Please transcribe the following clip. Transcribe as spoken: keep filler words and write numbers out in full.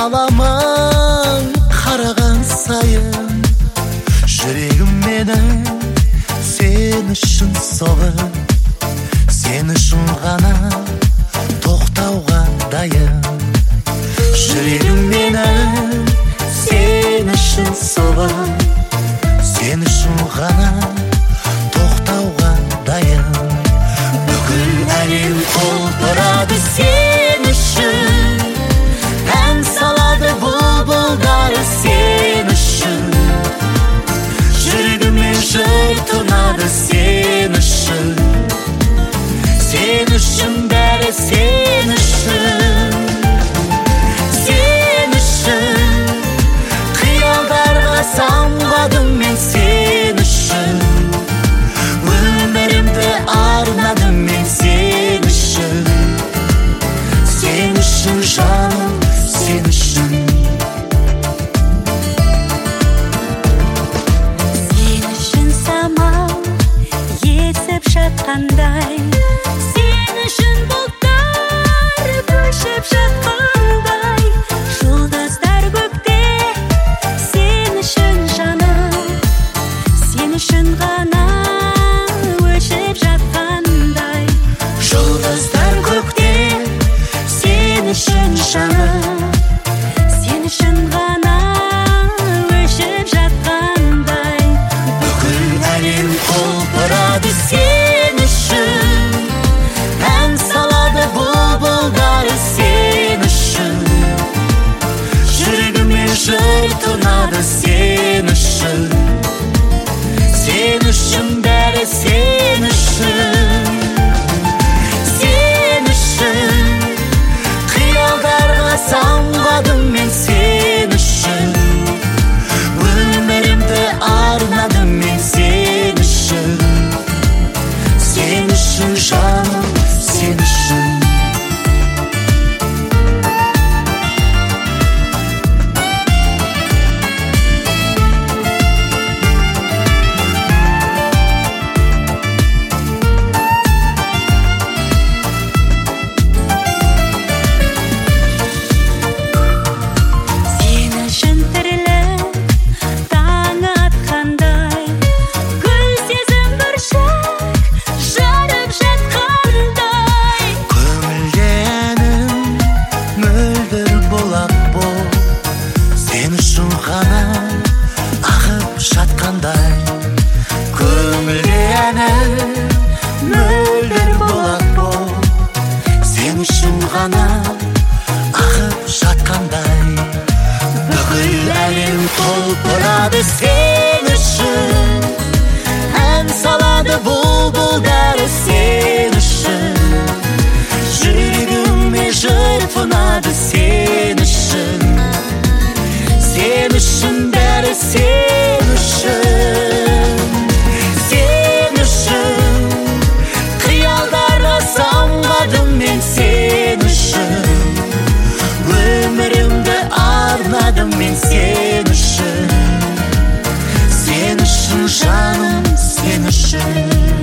аламан қараған сайын жүрегім менің сен үшін соғып, сен үшін ғана тоқтауға дайын. Жүрегім менің сен үшін соғып, сен үшін ғана тоқтауға дайын. Бүкіл әлем құлпырады сен үшін, ән салады бұлбұлдары сен үшін. Жүрегіме жыр тұнады сен үшін, сен үшін бәрі сен үшін. Сен үшін қиялдарға самғадым мен сен үшін, өмірімді арнадым мен сен үшін. Сен үшін жаным, сен үшін. Сен үшін самал есіп жатқандай, сен үшін бұлттар көшіп жатқандай, жұлдыздар көкте сен үшін жаным, сен үшін ғана өшіп жатқандай. Жұлдыздар көкте сен үшін жаным, Сен үшін ғана өшіп жатқандай. бүкіл әлем құлпырады сен үшін, ән салады бұлбұлдары сен үшін. Жүрегіме жыр тұнады сен үшін, сен үшін бәрі сен үшін. Сен үшін қиялдарға самғадым мен сен үшін, өмірімді арнадым мен сен үшін. Сен үшін жаным, сен үшін. Сен үшін тірлік таң атқандай, гүл сезім бүршік жарып жатқандай. Көңілде әнім мөлдір бұлақ бол, сен үшін ғана ағып жатқандай. Көңілде әнім мөлдір бұлақ бол, сен үшін ғана ағып жатқандай. Бүкіл әлем құлпырады сен үшін, ән салады бұлбұлдары сен үшін. Жүрегіме жыр тұнады сен үшін, сен үшін бәрі сен үшін. Сен үшін қиялдарға самғадым мен сен үшін, өмірімді арнадым мен сен үшін. Сен үшін жаным, сен үшін.